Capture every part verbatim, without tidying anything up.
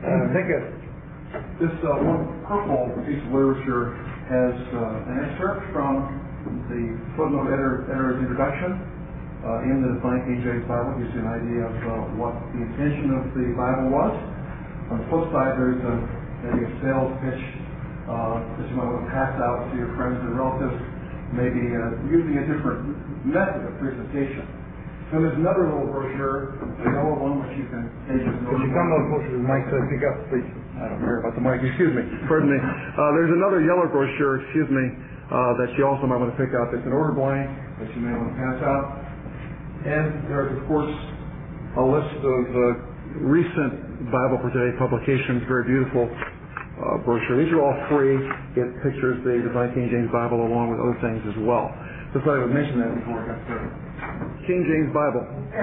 Uh, thank you. This uh, one purple piece of literature has uh, an excerpt from the footnote editor, editor's introduction uh, in the Divine King James Bible. Gives you an idea of uh, what the intention of the Bible was. On the flip side, there's a, maybe a sales pitch uh, that you might want to pass out to your friends and relatives, maybe uh, using a different method of presentation. So there's another little brochure, the yellow one, which you can take. Could you come a little closer to the mic so I pick up, please? I don't care about the mic. Excuse me. Pardon me. Uh, there's another yellow brochure, excuse me, uh, that you also might want to pick up. It's an order blank that you may want to pass out. And there's, of course, a list of uh, recent Bible for Today publications, very beautiful uh, brochure. These are all free. It pictures the Divine King James Bible along with other things as well. Just thought I would mention that before I got started. King James Bible.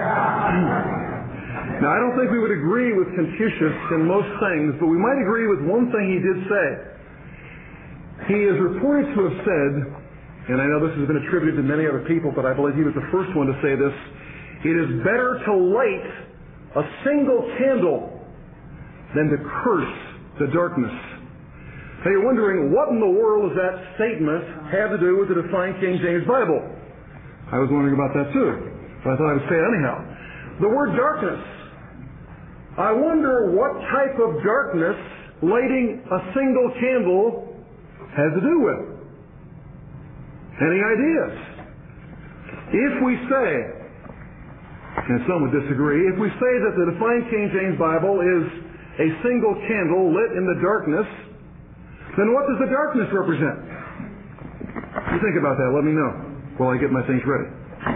Now, I don't think we would agree with Confucius in most things, but we might agree with one thing he did say. He is reported to have said, and I know this has been attributed to many other people, but I believe he was the first one to say this, it is better to light a single candle than to curse the darkness. Now you're wondering, what in the world does that statement have to do with the Divine King James Bible? I was wondering about that too, but I thought I would say it anyhow. The word darkness. I wonder what type of darkness lighting a single candle has to do with. Any ideas? If we say, and some would disagree, if we say that the Divine King James Bible is a single candle lit in the darkness, then what does the darkness represent? You think about that, let me know while I get my things ready.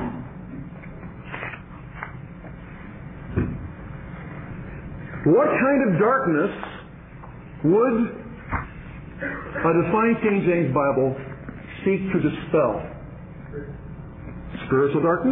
What kind of darkness would a Divine King James Bible seek to dispel? Spiritual darkness?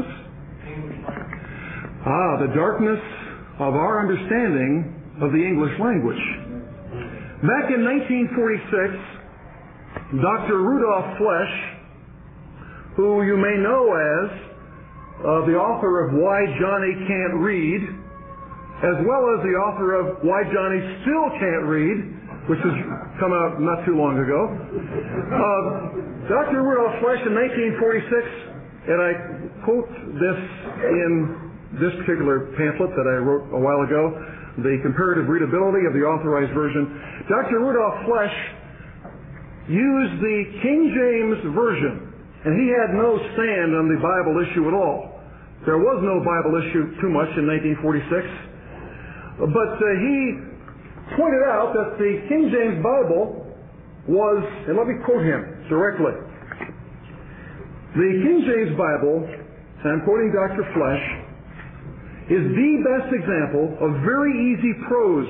Ah, the darkness of our understanding of the English language. Back in nineteen forty-six, Doctor Rudolph Flesch, who you may know as uh, the author of Why Johnny Can't Read, as well as the author of Why Johnny Still Can't Read, which has come out not too long ago. Uh, Doctor Rudolph Flesch in nineteen forty-six, and I quote this in this particular pamphlet that I wrote a while ago, The Comparative Readability of the Authorized Version. Doctor Rudolph Flesch used the King James Version, and he had no stand on the Bible issue at all. There was no Bible issue too much in nineteen forty-six. But uh, he pointed out that the King James Bible was, and let me quote him directly, the King James Bible, and I'm quoting Doctor Flesch, is the best example of very easy prose.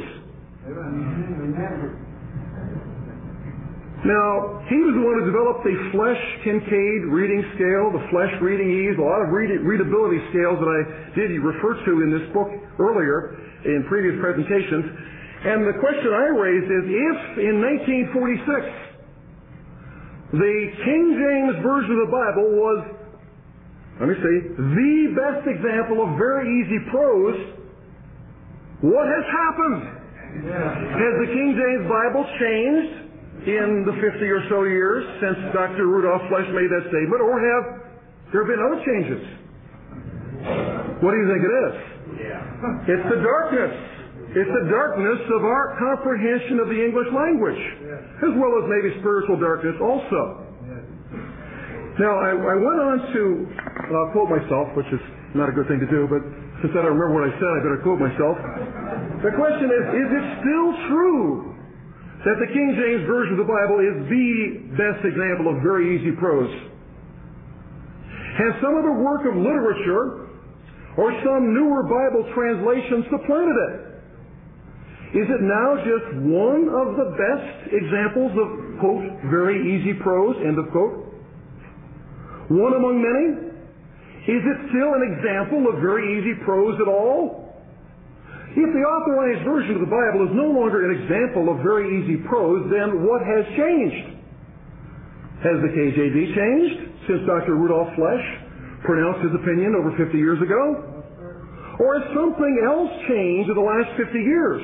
Now, he was the one who developed the Flesch-Kincaid reading scale, the Flesch reading ease, a lot of read readability scales that I did refer to in this book earlier in previous presentations. And the question I raised is, if in nineteen forty-six the King James Version of the Bible was, let me see, the best example of very easy prose, what has happened? Yeah. Has the King James Bible changed in the fifty or so years since Doctor Rudolph Flesch made that statement, or have there been other changes? What do you think it is? Yeah. It's the darkness. It's the darkness of our comprehension of the English language, yeah, as well as maybe spiritual darkness also. Yeah. Now, I, I went on to uh, quote myself, which is not a good thing to do, but since I don't remember what I said, I better quote myself. The question is, is it still true that the King James Version of the Bible is the best example of very easy prose? Has some other work of literature or some newer Bible translation supplanted it? Is it now just one of the best examples of, quote, very easy prose, end of quote? One among many? Is it still an example of very easy prose at all? If the authorized version of the Bible is no longer an example of very easy prose, then what has changed? Has the K J V changed since Doctor Rudolph Flesch pronounced his opinion over fifty years ago? Or has something else changed in the last fifty years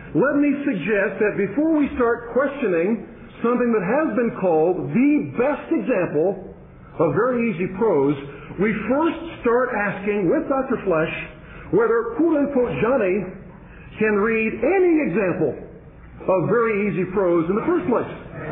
let me suggest that before we start questioning something that has been called the best example of very easy prose, we first start asking with Doctor Flesh whether quote-unquote Johnny can read any example of very easy prose in the first place.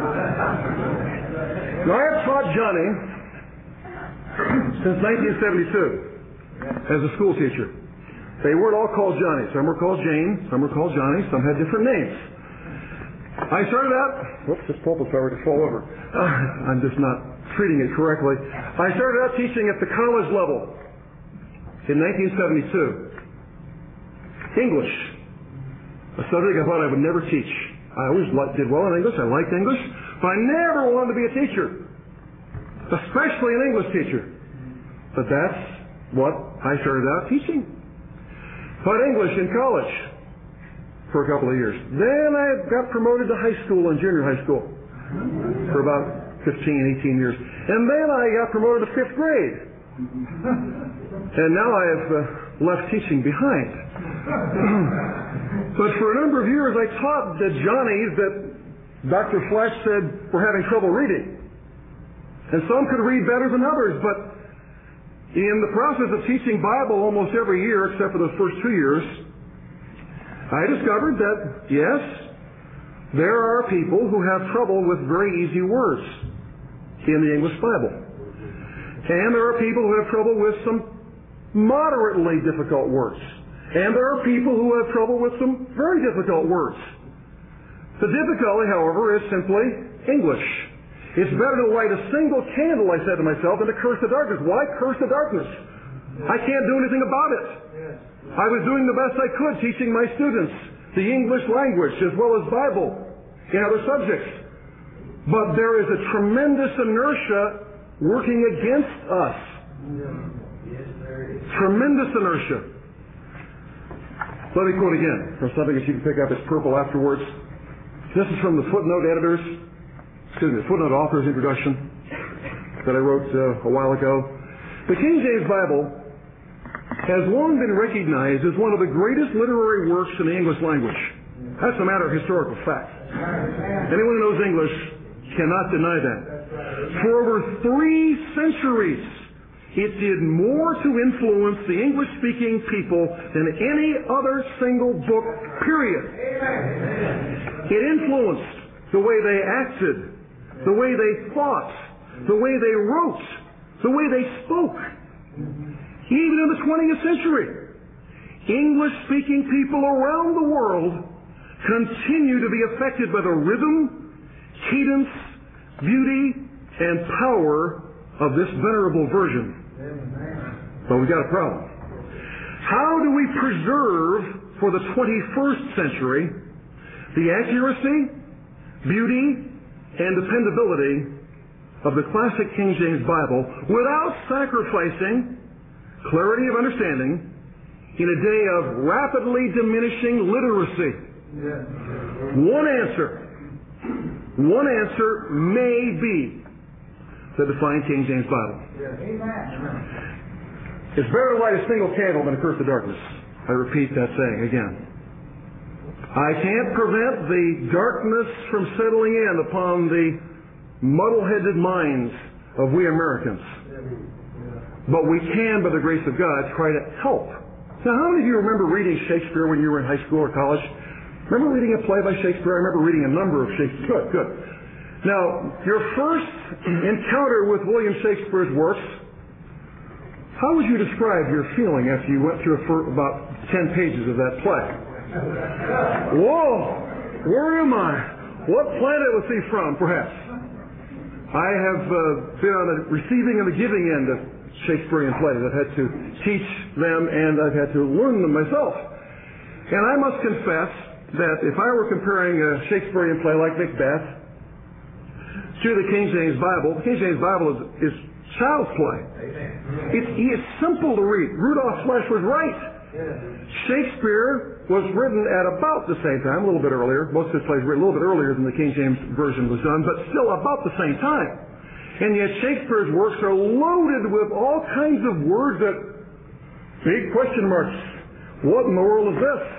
Now, I have taught Johnny since nineteen seventy-two as a school teacher. They weren't all called Johnny. Some were called Jane, some were called Johnny, some had different names. I started out, whoops, this pulpit's already to fall over. Uh, I'm just not treating it correctly. I started out teaching at the college level in nineteen seventy-two. English, a subject I thought I would never teach. I always liked, did well in English, I liked English, but I never wanted to be a teacher, especially an English teacher. But that's what I started out teaching. Taught English in college for a couple of years. Then I got promoted to high school and junior high school for about fifteen, eighteen years. And then I got promoted to fifth grade. And now I have uh, left teaching behind. But for a number of years I taught the Johnnies that Doctor Flesh said were having trouble reading. And some could read better than others, but in the process of teaching Bible almost every year, except for the first two years, I discovered that, yes, there are people who have trouble with very easy words in the English Bible. And there are people who have trouble with some moderately difficult words. And there are people who have trouble with some very difficult words. The difficulty, however, is simply English. It's better to light a single candle, I said to myself, than to curse the darkness. Why curse the darkness? I can't do anything about it. I was doing the best I could teaching my students the English language as well as Bible and other subjects. But there is a tremendous inertia working against us. Tremendous inertia. Let me quote again from something that you can pick up as purple afterwards. This is from the footnote editors, excuse me, the footnote author's introduction that I wrote uh, a while ago. The King James Bible has long been recognized as one of the greatest literary works in the English language. That's a matter of historical fact. Anyone who knows English cannot deny that. For over three centuries, it did more to influence the English-speaking people than any other single book, period. It influenced the way they acted, the way they thought, the way they wrote, the way they spoke. Even in the twentieth century, English-speaking people around the world continue to be affected by the rhythm, cadence, beauty, and power of this venerable version. But we've got a problem. How do we preserve for the twenty-first century the accuracy, beauty, and dependability of the classic King James Bible without sacrificing clarity of understanding in a day of rapidly diminishing literacy? One answer, one answer may be the defined King James Bible. It's better to light a single candle than to curse the darkness. I repeat that saying again. I can't prevent the darkness from settling in upon the muddle-headed minds of we Americans. But we can, by the grace of God, try to help. Now, how many of you remember reading Shakespeare when you were in high school or college? Remember reading a play by Shakespeare? I remember reading a number of Shakespeare. Good, good. Now, your first encounter with William Shakespeare's works, how would you describe your feeling after you went through about ten pages of that play? Whoa! Where am I? What planet was he from, perhaps? I have uh, been on the receiving and the giving end of Shakespearean plays. I've had to teach them and I've had to learn them myself. And I must confess that if I were comparing a Shakespearean play like Macbeth to the King James Bible, the King James Bible is, is child's play. It's, it's simple to read. Rudolph Flesch was right. Shakespeare was written at about the same time, a little bit earlier. Most of his plays were a little bit earlier than the King James Version was done, but still about the same time. And yet Shakespeare's works are loaded with all kinds of words that, big question marks. What in the world is this?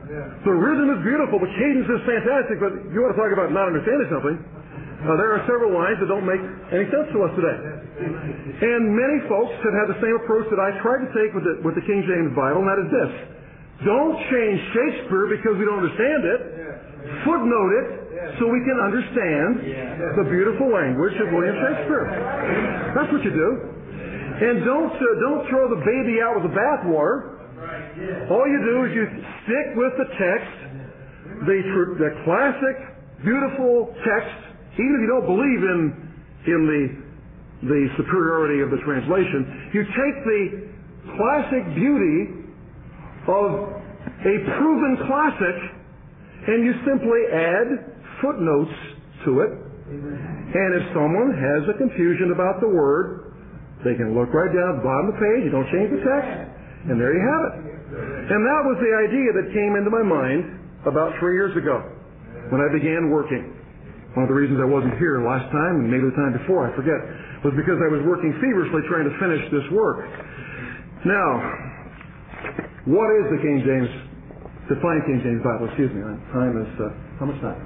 The rhythm is beautiful, the cadence is fantastic, but you want to talk about not understanding something. Uh, there are several lines that don't make any sense to us today. And many folks have had the same approach that I tried to take with the, with the King James Bible, and that is this. Don't change Shakespeare because we don't understand it. Footnote it so we can understand the beautiful language of William Shakespeare. That's what you do. And don't, uh, don't throw the baby out with the bathwater. All you do is you stick with the text, the, the classic, beautiful text. Even if you don't believe in, in the, the superiority of the translation, you take the classic beauty of a proven classic and you simply add footnotes to it. And if someone has a confusion about the word, they can look right down at the bottom of the page, you don't change the text, and there you have it. And that was the idea that came into my mind about three years ago when I began working. One of the reasons I wasn't here last time, and maybe the time before, I forget, was because I was working feverishly trying to finish this work. Now, what is the King James, Defiant King James Bible? Excuse me, time is, uh, how much time?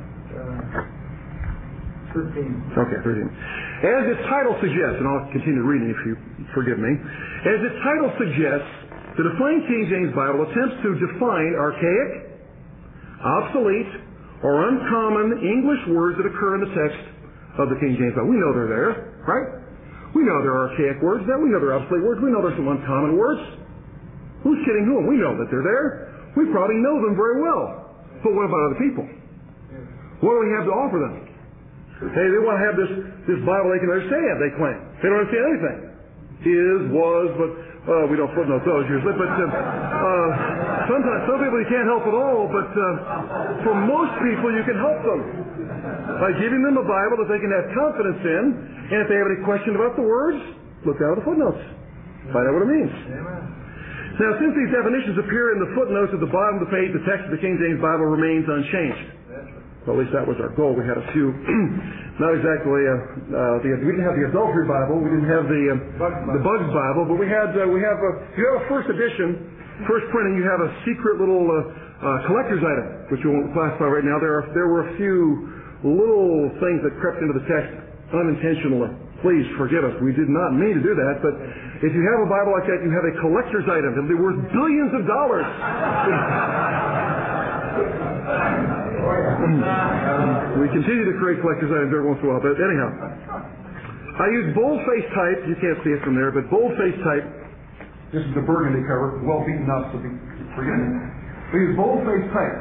Uh, thirteen. Okay, thirteen. As its title suggests, and I'll continue reading if you forgive me, as its title suggests, the Defiant King James Bible attempts to define archaic, obsolete, or uncommon English words that occur in the text of the King James Bible. We know they're there, right? We know there are archaic words there. We know there are obsolete words. We know there's some uncommon words. Who's kidding whom? We know that they're there. We probably know them very well. But what about other people? What do we have to offer them? Hey, they want to have this, this Bible they can understand, they claim. They don't understand anything. Is, was, but uh, we don't footnote those usually. But uh, uh, sometimes, some people you can't help at all, but uh, for most people you can help them by giving them a Bible that they can have confidence in, and if they have any question about the words, look down at the footnotes. Find out what it means. Now, since these definitions appear in the footnotes at the bottom of the page, the text of the King James Bible remains unchanged. Well, at least that was our goal. We had a few, not exactly, uh, uh, the, we didn't have the Adultery Bible, we didn't have the uh, the Bugs Bible, but we had, uh, we have, a, if you have a first edition, first printing, you have a secret little uh, uh, collector's item, which we won't classify right now. There are, there were a few little things that crept into the text unintentionally. Please forgive us. We did not mean to do that, but if you have a Bible like that, you have a collector's item. It'll be worth billions of dollars. We continue to create collector's items every once in a while, but anyhow. I use boldface type. You can't see it from there, but boldface type. This is the burgundy cover, well beaten up, so be, forgive me. We use boldface type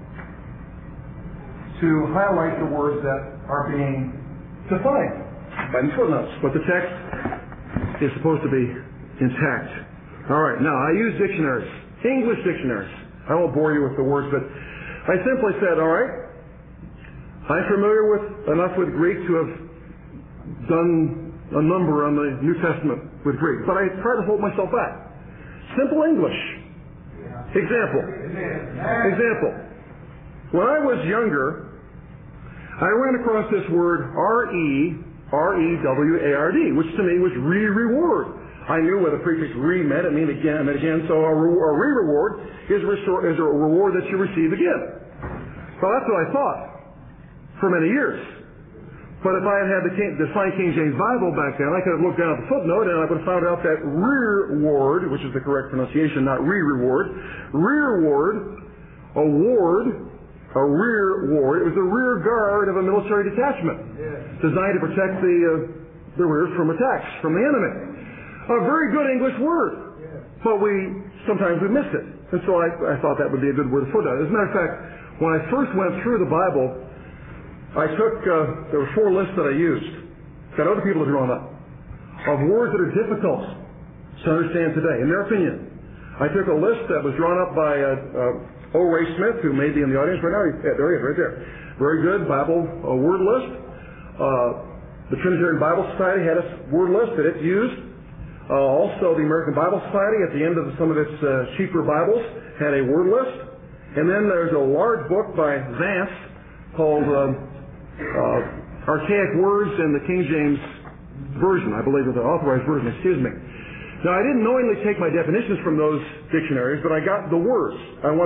to highlight the words that are being defined by the footnotes, but the text is supposed to be intact. All right, now I use dictionaries, English dictionaries. I won't bore you with the words, but I simply said, all right, I'm familiar with enough with Greek to have done a number on the New Testament with Greek, but I try to hold myself back. Simple English. Example. Example. When I was younger, I ran across this word R E R E W A R D, which to me was re-reward. I knew what the prefix re meant. It meant again, meant again. So a, re- a re-reward is a, restore, is a reward that you receive again. Well, that's what I thought for many years. But if I had had the King, Defiant King James Bible back then, I could have looked down at the footnote and I would have found out that reward, which is the correct pronunciation, not re-reward, reward, a ward, a rear ward. It was the rear guard of a military detachment, yeah, designed to protect the uh, the rears from attacks from the enemy. A very good English word, yeah, but we sometimes we miss it, and so I, I thought that would be a good word to footnote. As a matter of fact, when I first went through the Bible, I took uh, there were four lists that I used that other people had drawn up of words that are difficult to understand today, in their opinion. I took a list that was drawn up by uh, uh, O. Ray Smith, who may be in the audience right now. Yeah, there he is, right there. Very good Bible uh, word list. Uh, the Trinitarian Bible Society had a word list that it used. Uh, also, the American Bible Society, at the end of some of its uh, cheaper Bibles, had a word list. And then there's a large book by Vance called uh, uh, Archaic Words in the King James Version, I believe, the authorized version, excuse me. Now, I didn't knowingly take my definitions from those dictionaries, but I got the words. I want to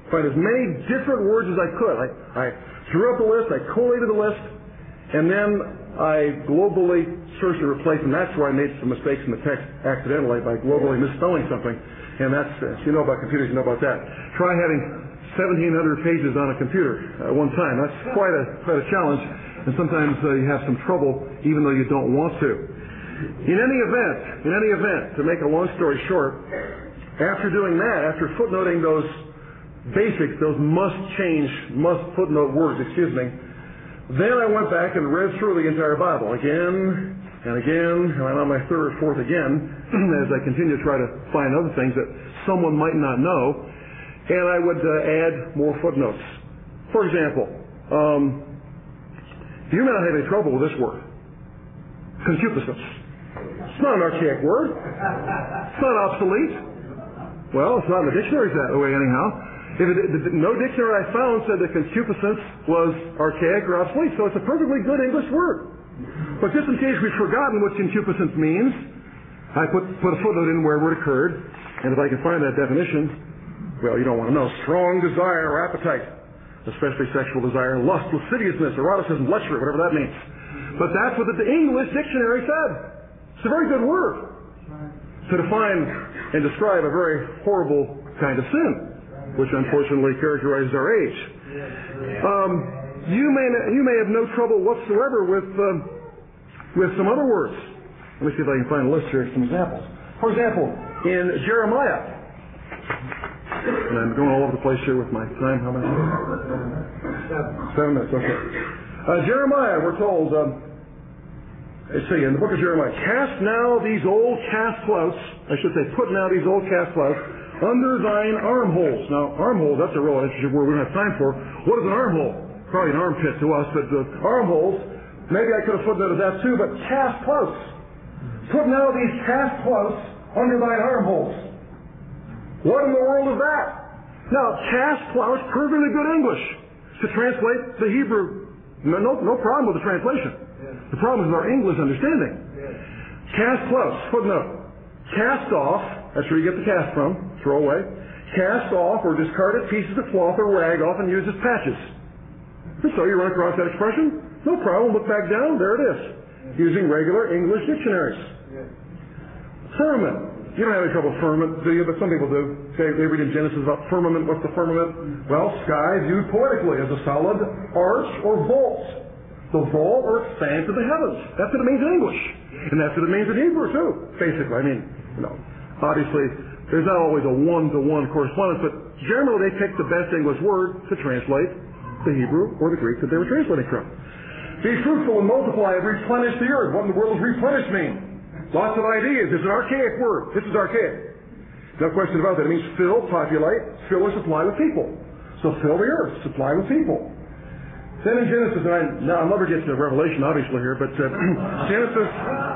find as many different words as I could. I, I drew up a list, I collated the list, and then I globally searched and replaced, and that's where I made some mistakes in the text accidentally by globally misspelling something. And that's, if you know about computers, you know about that. Try having seventeen hundred pages on a computer at one time. That's quite a quite a challenge, and sometimes uh, you have some trouble even though you don't want to. In any event, in any event, to make a long story short, after doing that, after footnoting those basics, those must change, must footnote words, excuse me, then I went back and read through the entire Bible again and again, and I'm on my third or fourth again, as I continue to try to find other things that someone might not know, and I would uh, add more footnotes. For example, um, you may not have any trouble with this word, concupiscence. It's not an archaic word. It's not obsolete. Well, it's not in the dictionaries that way anyhow. If it, the, no dictionary I found said that concupiscence was archaic or obsolete, so it's a perfectly good English word. But just in case we've forgotten what concupiscence means, I put, put a footnote in wherever it occurred, and if I can find that definition, well, you don't want to know. Strong desire or appetite, especially sexual desire, lust, lasciviousness, eroticism, lechery, whatever that means. But that's what the English dictionary said. It's a very good word to define and describe a very horrible kind of sin, which unfortunately characterizes our age. Um, you may you may have no trouble whatsoever with um, with some other words. Let me see if I can find a list here of some examples. For example, in Jeremiah, and I'm going all over the place here with my time. How many? Seven minutes. Okay. Uh, Jeremiah, we're told. Um, let's see, in the book of Jeremiah, cast now these old cast clouts. I should say, put now these old cast clouts under thine armholes. Now, armholes, that's a real interesting word we don't have time for. What is an armhole? Probably an armpit to us, but uh, armholes, maybe I could have footnoted that too, but cast clouts. Put now these cast clouts under thine armholes. What in the world is that? Now, cast clouts, perfectly good English to translate the Hebrew. No, no, no problem with the translation. The problem is our English understanding. Cast clouts, footnote. Cast off, that's where you get the cast from, throw away. Cast off or discarded pieces of cloth or rag, often used as patches. So you run across that expression? No problem, look back down, there it is. Using regular English dictionaries. Firmament. You don't have any trouble with firmament, do you? But some people do. They, they read in Genesis about firmament. What's the firmament? Well, sky viewed poetically as a solid arch or vault. The vault or expanse of the heavens. That's what it means in English. And that's what it means in Hebrew, too, basically. I mean, you know, obviously, there's not always a one-to-one correspondence, but generally they pick the best English word to translate the Hebrew or the Greek that they were translating from. Be fruitful and multiply and replenish the earth. What in the world does replenish mean? Lots of ideas. It's an archaic word. This is archaic. No question about that. It means fill, populate, fill or supply with people. So fill the earth, supply with people. Then in Genesis, and I, now I'll never get to Revelation obviously here, but uh, Genesis,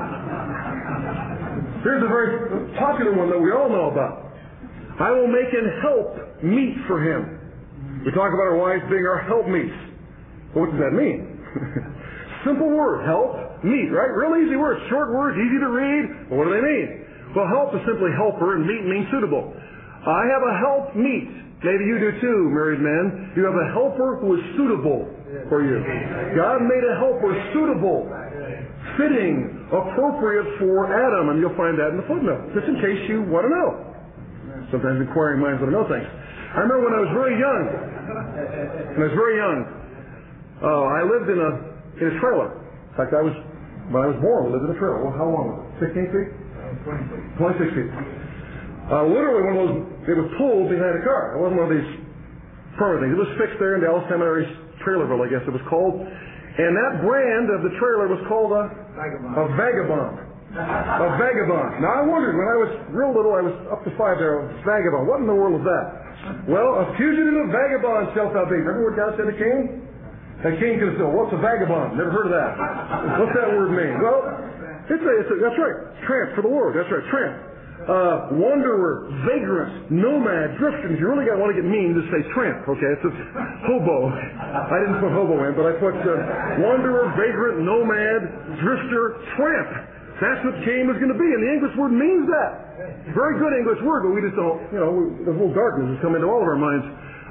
here's a very popular one that we all know about. I will make an help meet for him. We talk about our wives being our helpmeets. Well, what does that mean? Simple word, help, meet, right? Real easy words, short words, easy to read. Well, what do they mean? Well, help is simply helper, and meet means suitable. I have a help meet. Maybe you do too, married men. You have a helper who is suitable for you. God made a helper suitable, fitting, appropriate for Adam, and you'll find that in the footnote, just in case you want to know. Sometimes inquiring minds want to know things. I remember when I was very young, when I was very young, uh, I lived in a in a trailer. In fact, I was when I was born, we lived in a trailer. Well, how long was it? sixteen feet? twenty-six feet. Uh, literally, one of those, it was pulled behind a car. It wasn't one of these permanent things. It was fixed there in Dallas Seminary's Trailerville, I guess it was called. And that brand of the trailer was called a Vagabond. A Vagabond. A Vagabond. Now, I wondered, when I was real little, I was up to five there, a Vagabond. What in the world is that? Well, a fugitive vagabond shalt thou be. Remember what God said to Cain? That Cain could have said, what's a vagabond? Never heard of that. What's that word mean? Well, it's a, it's a, that's right. Tramp for the Lord. That's right. Tramp. Uh, wanderer, vagrant, nomad, drifter. If you really got want to get mean, just say tramp. Okay, it's a hobo. I didn't put hobo in, but I put uh, wanderer, vagrant, nomad, drifter, tramp. That's what Cain was going to be, and the English word means that. Very good English word, but we just don't, you know, we, the little darkness has come into all of our minds.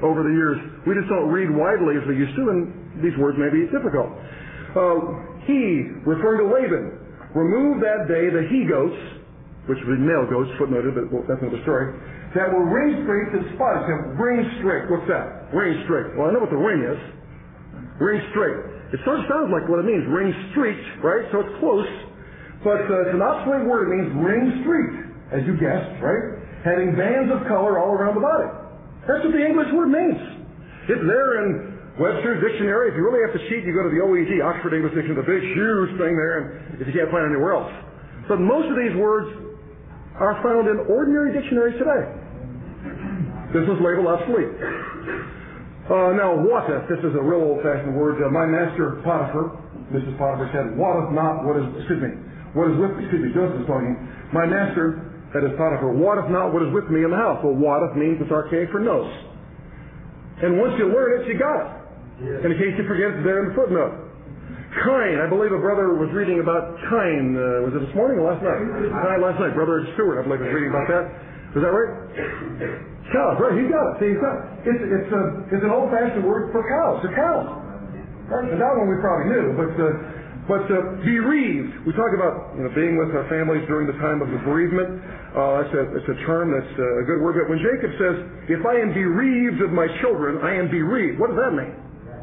over the years. We just don't read widely as we used to, and these words may be difficult. Uh, he, referring to Laban, removed that day the he-goats, which would be male goats, footnoted, but well, that's another story, that were ring straight to spotted him. Ring straight. What's that? Ring straight. Well, I know what the ring is. Ring straight. It sort of sounds like what it means. Ring street, right? So it's close. But uh, it's an obsolete word. It means ring street, as you guessed, right? Having bands of color all around the body. That's what the English word means. It's there in Webster's dictionary. If you really have to cheat, you go to the O E D, Oxford English Dictionary, the big, huge thing there, and if you can't find it anywhere else. But most of these words are found in ordinary dictionaries today. This was labeled obsolete. Uh, now, wotteth, this is a real old-fashioned word. Uh, my master Potiphar, Missus Potiphar said, wotteth not what is, excuse me, what is with me, excuse me, Joseph is talking. My master, that is Potiphar, wotteth not what is with me in the house. Well, wotteth means it's archaic for knows. And once you learn it, you got it. Yeah. And in case you forget, it's there in the footnote. Cain, I believe a brother was reading about Cain. Uh, was it this morning or last night? Uh, last night, Brother Stewart, I believe, was reading about that. Is that right? Cows, right? He got it. See, he's got it. It's, it's, a, it's an old-fashioned word for cows. The cows. Right? And that one we probably knew, but uh, but uh, bereaved. We talk about you know being with our families during the time of the bereavement. Uh, it's a it's a term that's uh, a good word. But when Jacob says, "If I am bereaved of my children, I am bereaved," what does that mean?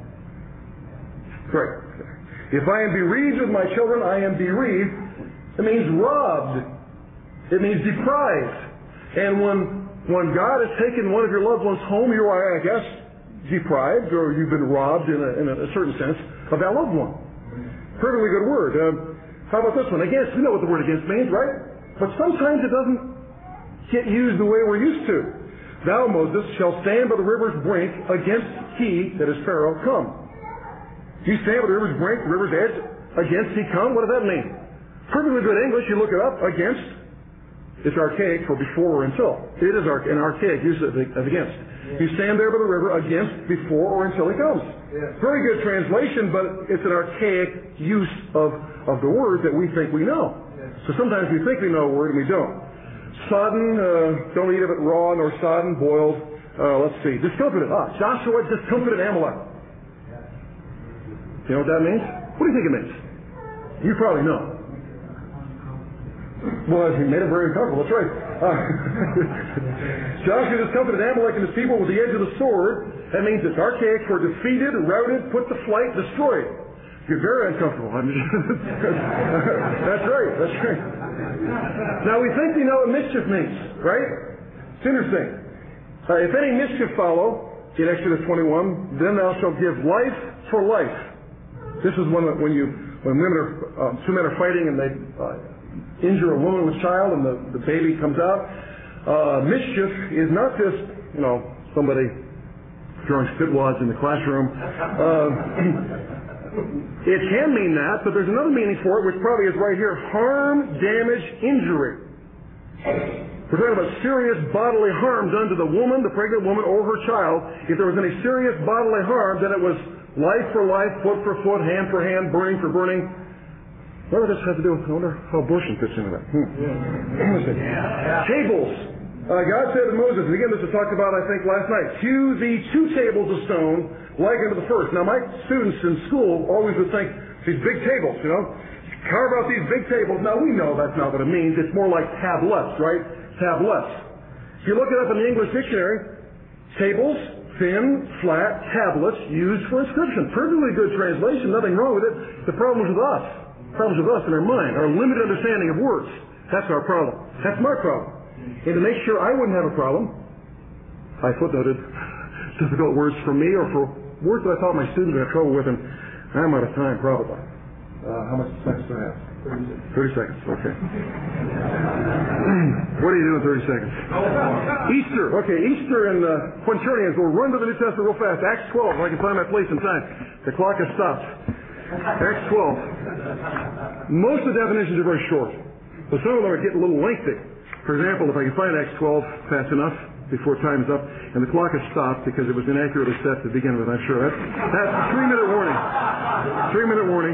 Right. If I am bereaved of my children, I am bereaved. It means robbed. It means deprived. And when when God has taken one of your loved ones home, you are, I guess, deprived, or you've been robbed in a, in a certain sense of that loved one. Perfectly good word. Um, how about this one? Against, we know what the word against means, right? But sometimes it doesn't get used the way we're used to. Thou, Moses, shalt stand by the river's brink against he, that is Pharaoh, come. You stand by the river's brink, the river's edge, against he come? What does that mean? Perfectly good English, you look it up, against. It's archaic for before or until. It is arch- an archaic use of, of against. Yeah. You stand there by the river against, before, or until he comes. Yeah. Very good translation, but it's an archaic use of, of the word that we think we know. Yeah. So sometimes we think we know a word and we don't. Sodden, uh, don't eat of it raw, nor sodden, boiled. Uh, let's see. Discomfited. Ah, Joshua discomfited Amalek. You know what that means? What do you think it means? You probably know. Well, he made it very uncomfortable. That's right. Uh, Joshua discomfited Amalek and his people with the edge of the sword. That means it's archaic for defeated, routed, put to flight, destroyed. You're very uncomfortable. I mean, that's right. That's right. Now we think we know what mischief means, right? It's interesting. Uh, if any mischief follow, in Exodus twenty-one, then thou shalt give life for life. This is one that when you when women are uh, two men are fighting and they uh, injure a woman with child and the, the baby comes out. Uh, mischief is not just you know somebody throwing spitwads in the classroom. Uh, it can mean that, but there's another meaning for it, which probably is right here: harm, damage, injury. We're talking about serious bodily harm done to the woman, the pregnant woman, or her child. If there was any serious bodily harm, then it was life for life, foot for foot, hand for hand, burning for burning. What does this have to do with? I wonder how abortion fits into that. Hmm. Yeah. Yeah. Tables. Uh, God said to Moses, and again this was talked about I think last night, hew thee two tables of stone like unto the first. Now my students in school always would think, these big tables, you know, carve out these big tables. Now we know that's not what it means. It's more like tablets, right? Tablets. If you look it up in the English dictionary, tables, thin, flat, tablets used for inscription. Perfectly good translation, nothing wrong with it. The problem is with us. The problem is with us in our mind, our limited understanding of words. That's our problem. That's my problem. And to make sure I wouldn't have a problem, I footnoted difficult words for me or for words that I thought my students would have trouble with, and I'm out of time probably. Uh, how much seconds do I have? thirty seconds, okay. What do you do in thirty seconds? Easter, okay, Easter and uh, Quinternians. We'll run to the New Testament real fast. Acts twelve, if I can find my place in time. The clock has stopped. Acts twelve. Most of the definitions are very short, but some of them are getting a little lengthy. For example, if I can find Acts twelve fast enough before time's up, and the clock has stopped because it was inaccurately set to begin with, I'm sure. That's, that's a three-minute warning. Three-minute warning.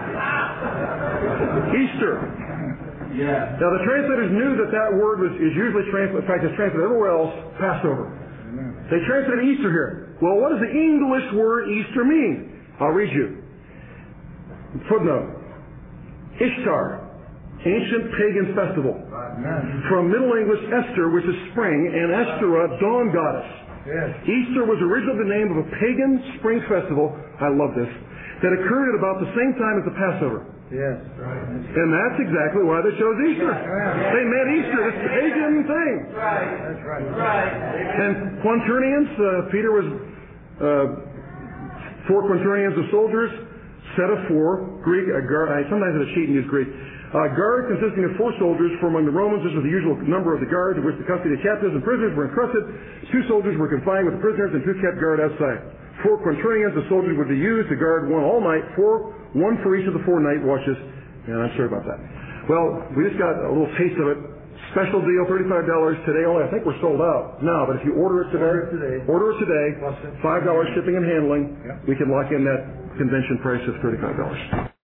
Easter. Yeah. Now the translators knew that that word was is usually translated, in fact, it's translated everywhere else, Passover. They translated Easter here. Well, what does the English word Easter mean? I'll read you. Footnote. Ishtar, ancient pagan festival. From Middle English Esther, which is spring, and Estera, dawn goddess. Yes. Easter was originally the name of a pagan spring festival, I love this, that occurred at about the same time as the Passover. Yes. Right. And that's exactly why they chose Easter. Yeah. They meant Easter, this pagan thing. Right. That's right. Right. And quaternions, uh, Peter was uh, four quaternions of soldiers, set of four, Greek, uh, guard, I sometimes had a cheat and use Greek. Uh, guard consisting of four soldiers, for among the Romans this was the usual number of the guard to which the custody of captives and prisoners were entrusted. Two soldiers were confined with the prisoners and two kept guard outside. Four quaternions of soldiers would be used to guard one all night, four, one for each of the four night watches. And I'm sorry about that. Well, we just got a little taste of it. Special deal, thirty-five dollars today only. I think we're sold out now, but if you order it today, Order it today. order it today, five dollars shipping and handling, Yep. we can lock in that convention price of thirty-five dollars.